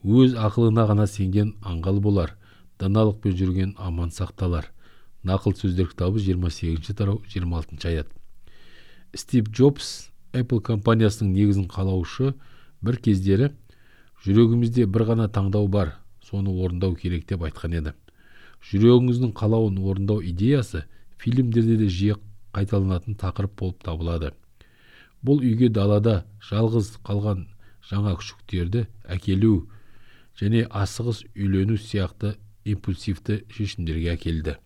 Өз ақылына ғана сенген аңғал болар, даналықпен жүрген аман сақталар. Нақыл сөздер кітабы 28 тарау 26 аят. Стив Джобс, Apple компаниясының негізін қалаушы, бір кездері жүрегімізде бір ғана таңдау бар, соны орындау керек деп айтқан еді. Жүрегіңіздің қалауын орындау идеясы фильмдерде де жиі қайталанатын тақырып болып табылады. Бұл үйге далада жалғыз қалған жаңа күшіктерді әкелу және асығыс үйлену сияқты импульсивті шешімдерге әкелді.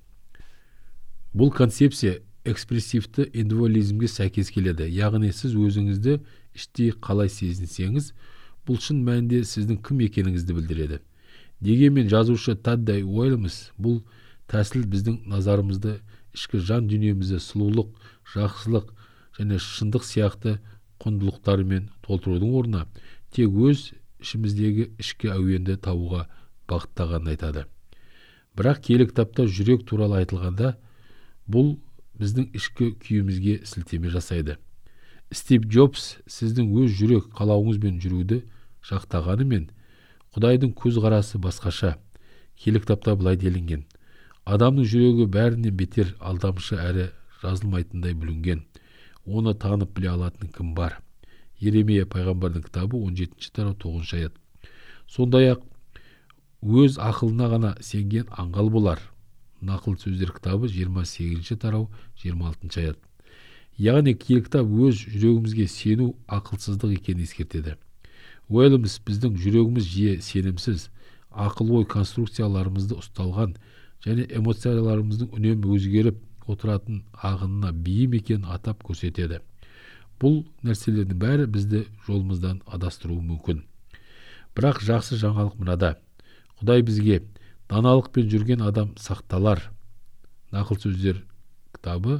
Бұл концепция экспрессивті индивидуализмге сәйкес келеді. Яғни сіз өзіңізді іштей қалай сезінсеңіз, бұл шын мәнінде сіздің кім екеніңізді білдіреді. Дегенмен жазушы Таддай Уайлмс бұл тәсіл біздің назарымызды ішкі жан дүниемізді сұлулық, жақсылық және шындық сияқты құндылықтарымен толтырудың орнына тек өз ішіміздегі ішкі әуенді табуға бағыттағанын айтады. Бірақ киелі кітапта жүрек туралы айтылғанда, бұл біздің ішкі күйімізге сілтеме жасайды. Стив Джобс сіздің өз жүрек қалауыңызбен жүруді жақтағанымен, Құдайдың көзқарасы басқаша. Киелі кітапта былай делінген: адамның жүрегі бәрінен бетер алдамшы әрі жазылмайтындай бүлінген. Оны танып біле алатын кім бар? Еремия пайғамбардың кітабы 17 тарау 9 аят. Сондай-ақ өз ақылына ғана сенген аңғал болар. Нақыл сөздер кітабы 28 тарау 26 аят. Яғни киелі кітап өз жүрегімізге сену ақылсыздық екенін ескертеді. Уайлмс біздің жүрегіміз жиі сенімсіз, ақыл-ой конструкцияларымызды ұсталған және эмоцияларымыздың үнемі өзгеріп отыратын ағынына бейім екенін атап көрсетеді. Бұл нәрселердің бәрі бізді жолымыздан адастыруы мүмкін. Бірақ жақсы жаңалық мынада: Құдай бізге даналықпен жүрген адам сақталар. Нақыл сөздер кітабы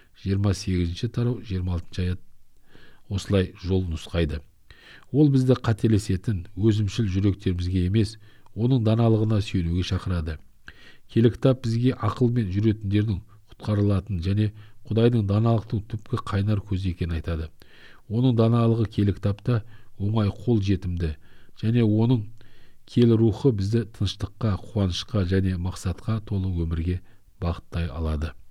28 тарау 26 аят осылай жол нұсқайды. Ол бізді қателесетін, өзімшіл жүректерімізге емес, оның даналығына сүйенуге шақырады. Киелі кітап бізге ақылмен жүретіндердің құтқарылатын және Құдайдың даналықтың түпкі қайнар көзі екенін айтады. Оның даналығы киелі кітапта оңай қол жетімді және оның киелі рухы бізді тыныштыққа, қуанышқа және мақсатқа толы өмірге бағыттай алады.